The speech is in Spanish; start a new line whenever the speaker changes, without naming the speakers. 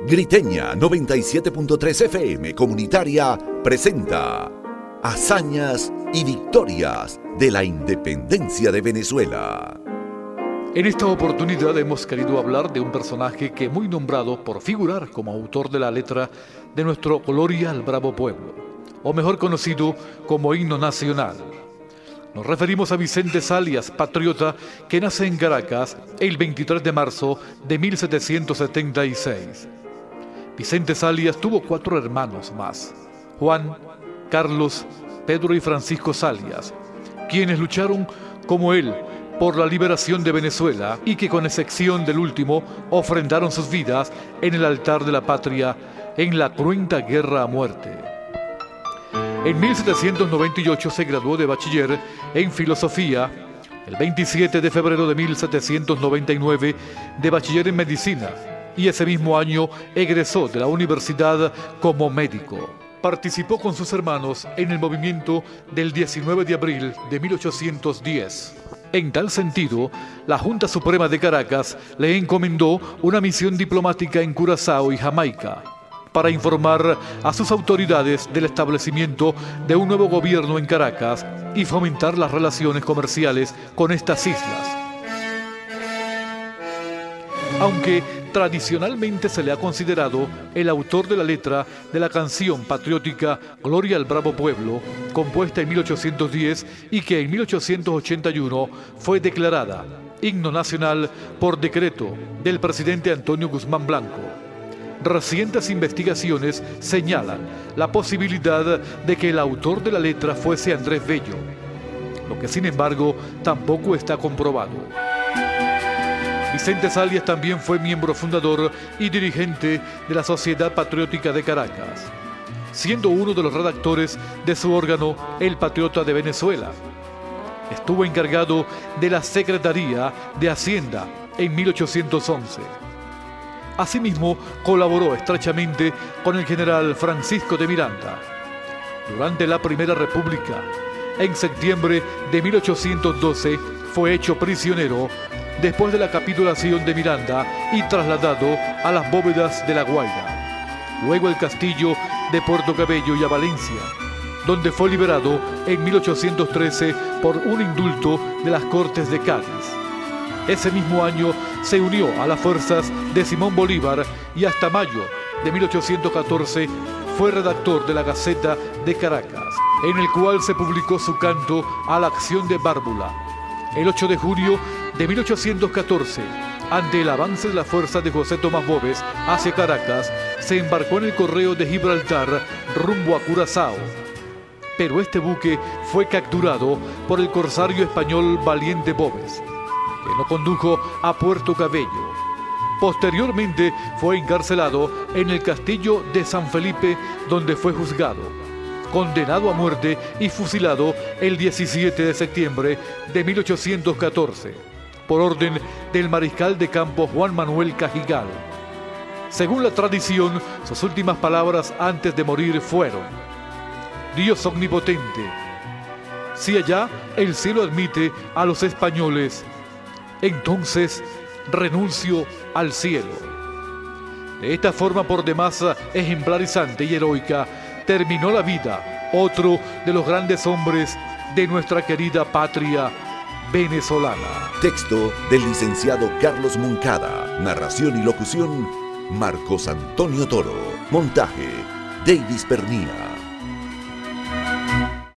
Griteña 97.3 FM Comunitaria presenta Hazañas y Victorias de la Independencia de Venezuela.
En esta oportunidad hemos querido hablar de un personaje que muy nombrado por figurar como autor de la letra de nuestro Gloria al Bravo Pueblo, o mejor conocido como Himno Nacional. Nos referimos a Vicente Zalias, patriota, que nace en Caracas el 23 de marzo de 1776. Vicente Zalias tuvo 4 hermanos más: Juan, Carlos, Pedro y Francisco Zalias, quienes lucharon como él por la liberación de Venezuela y que, con excepción del último, ofrendaron sus vidas en el altar de la patria en la cruenta guerra a muerte. En 1798 se graduó de bachiller en filosofía, el 27 de febrero de 1799 de bachiller en medicina, y ese mismo año egresó de la universidad como médico. Participó con sus hermanos en el movimiento del 19 de abril de 1810. En tal sentido, la Junta Suprema de Caracas le encomendó una misión diplomática en Curazao y Jamaica para informar a sus autoridades del establecimiento de un nuevo gobierno en Caracas y fomentar las relaciones comerciales con estas islas. Aunque tradicionalmente se le ha considerado el autor de la letra de la canción patriótica Gloria al Bravo Pueblo, compuesta en 1810 y que en 1881 fue declarada himno nacional por decreto del presidente Antonio Guzmán Blanco. Recientes investigaciones señalan la posibilidad de que el autor de la letra fuese Andrés Bello, lo que sin embargo tampoco está comprobado. Vicente Zalias también fue miembro fundador y dirigente de la Sociedad Patriótica de Caracas, siendo uno de los redactores de su órgano El Patriota de Venezuela. Estuvo encargado de la Secretaría de Hacienda en 1811. Asimismo, colaboró estrechamente con el general Francisco de Miranda. Durante la Primera República, en septiembre de 1812, fue hecho prisionero después de la capitulación de Miranda y trasladado a las bóvedas de La Guaira, luego al castillo de Puerto Cabello y a Valencia, donde fue liberado en 1813 por un indulto de las Cortes de Cádiz. Ese mismo año se unió a las fuerzas de Simón Bolívar y hasta mayo de 1814 fue redactor de la Gaceta de Caracas, en el cual se publicó su canto a la acción de Bárbula. El 8 de junio de 1814, ante el avance de las fuerzas de José Tomás Boves hacia Caracas, se embarcó en el correo de Gibraltar rumbo a Curazao. Pero este buque fue capturado por el corsario español Valiente Boves, que lo condujo a Puerto Cabello. Posteriormente fue encarcelado en el castillo de San Felipe, donde fue juzgado, condenado a muerte y fusilado el 17 de septiembre de 1814, por orden del mariscal de campo Juan Manuel Cajigal. Según la tradición, sus últimas palabras antes de morir fueron: Dios omnipotente, si allá el cielo admite a los españoles, entonces renuncio al cielo. De esta forma, por demás ejemplarizante y heroica, terminó la vida otro de los grandes hombres de nuestra querida patria venezolana.
Texto del licenciado Carlos Moncada. Narración y locución, Marcos Antonio Toro. Montaje, Davis Pernía.